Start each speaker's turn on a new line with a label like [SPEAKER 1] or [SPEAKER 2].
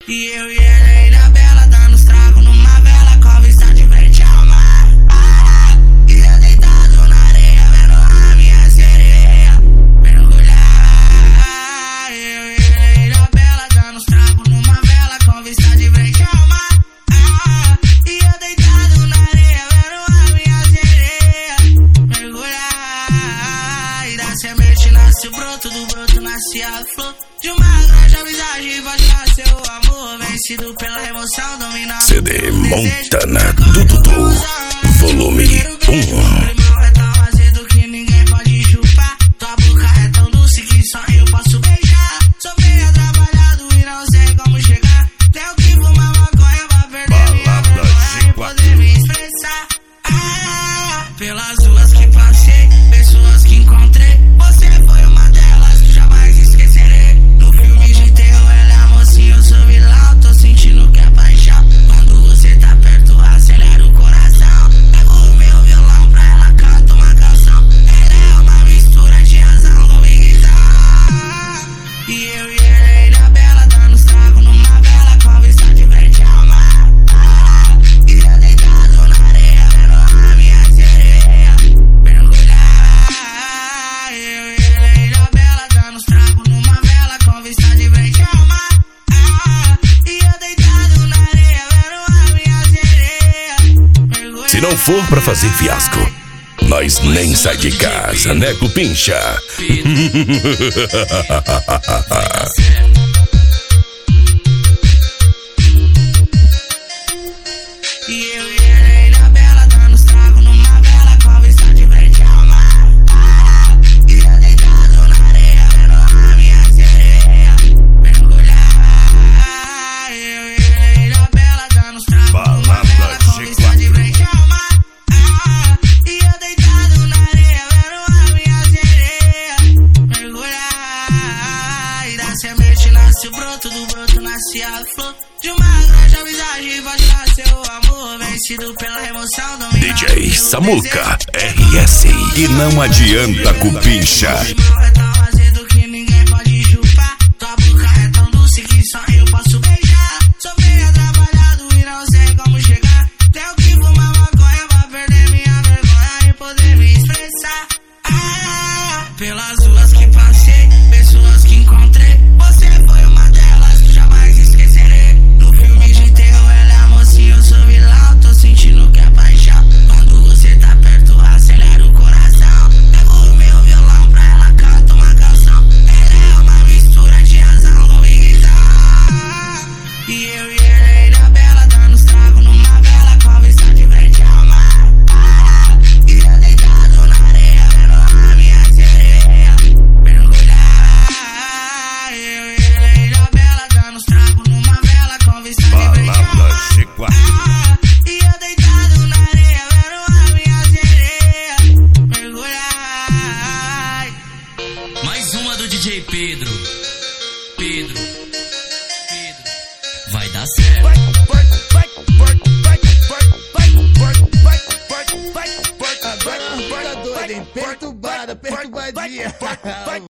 [SPEAKER 1] E eu e ela ainda bela, dando os tragos numa vela, com a vista de frente ao mar. E eu deitado na areia, vendo a minha sereia mergulhar. Eu e ela ainda bela, dando os tragos numa vela, com a vista de frente ao mar. E eu deitado na areia, vendo a minha sereia mergulhar. E da semente nasce o broto, do broto nasce a flor de uma grande amizade, pode nascer o amor, vencido pela emoção, dominado.
[SPEAKER 2] CD Montana do Dudu, volume 1.
[SPEAKER 1] Limão é tão azedo que ninguém pode chupar. Tua boca é tão doce que só eu posso beijar. Sou bem atrapalhado e não sei como chegar. Tenho que fumar maconha pra perder minha vergonha e poder me expressar. Pelas ruas que passei, pessoas que encontrei, você foi uma delas que jamais esquecerei. No filme de terror ela é a mocinha, eu sou vilão, tô sentindo que é paixão. Quando você tá perto, acelera o coração. Pego o meu violão pra ela, canto uma canção. Ela é uma mistura de razão com miguizão. E eu e ela ainda bela, dando os tragos numa vela, com a vista de frente ao mar. E eu deitado na areia, vendo a minha sereia mergulhar. Eu e ela ainda bela, dando os tragos numa vela, com a vista de frente ao mar. E eu deitado na areia, vendo a minha sereia mergulhar.
[SPEAKER 2] Se não for pra fazer fiasco, nós nem sai de casa, né, Cupincha?
[SPEAKER 1] E eu e ela ainda bela, dando os tragos numa vela, com a vista de frente ao mar. E eu deitado na areia, vendo a minha sereia mergulhar. Eu e ela ainda bela, dando os tragos numa vela, com a vista de frente ao mar. E eu deitado na areia, vendo a minha sereia mergulhar. E da semente nasce o broto, do broto nasce a flor de uma grande amizade, pode nascer o amor, vencido pela emoção, dominado.
[SPEAKER 2] DJ Samuca RS. E não adianta, Cupincha.
[SPEAKER 1] Limão é tão azedo que ninguém pode chupar. Tua boca é tão doce que só eu posso beijar. Sou bem atrapalhado e não sei como chegar. Tenho que fumar maconha pra perder minha vergonha e poder me expressar. Pelas ruas que passei, pessoas que encontrei, você foi uma delas que jamais esquecerei. No filme de terror ela é a mocinha, eu sou vilão, tô sentindo que é paixão. Quando você tá perto, acelera o coração. Pego o meu violão pra ela, canto uma canção. Ela é uma mistura de razão com miguizão. E eu e ela ainda bela, dando os tragos numa vela, com a vista de frente ao mar. E eu deitado na areia, vendo a minha sereia mergulhar. Eu e ela ainda bela, dando os tragos numa vela, com a vista de frente ao mar. E eu deitado na areia, vendo a minha sereia mergulhar.
[SPEAKER 3] Mais uma do DJ Pedro. Pedro. Vai dar certo.
[SPEAKER 4] Agora tá doido, hein? Perturbada, perturbadinha.